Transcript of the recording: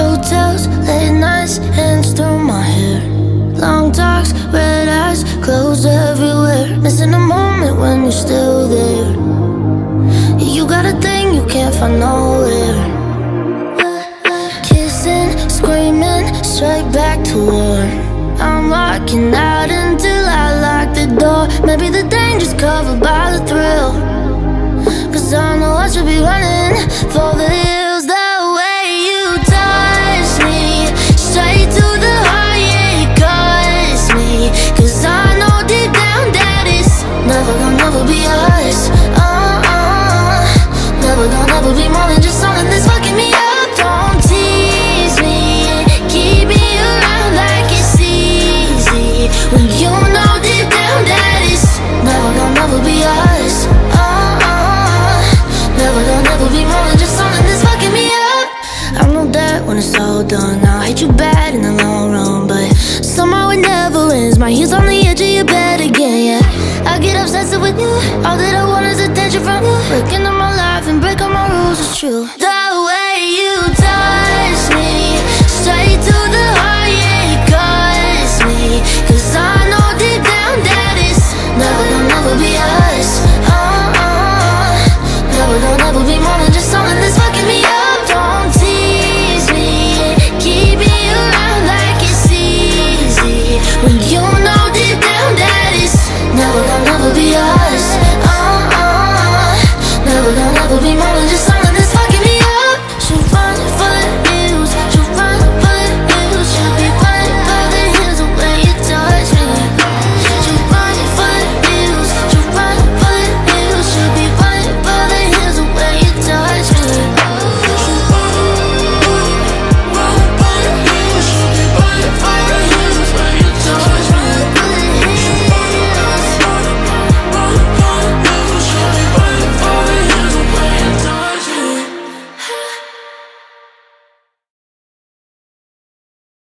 Hotels, late nights, hands through my hair. Long talks, red eyes, clothes everywhere. Missing a moment when you're still there. You got a thing you can't find nowhere. Kissing, screaming, straight back to war. I'm walking out until I lock the door. Maybe the danger's covered by the thrill, 'cause I know I should be running for the hills. The way you touch me, straight to the heart, yeah, it cuts me. 'Cause I know deep down that it's never gonna never be us. Never gonna never be more than just something that's fucking me up. Don't tease me, keep me around like it's easy, when you know deep down that it's never gonna never be us. Never gonna never be more than just something that's fucking me up. I know that when it's all done, I'll hate you bad in the long run, but somehow it never ends. My heels on the edge of your bed again, yeah. I get obsessed with you. All that I want is attention from you. Breaking up my life and break all my rules, it's true.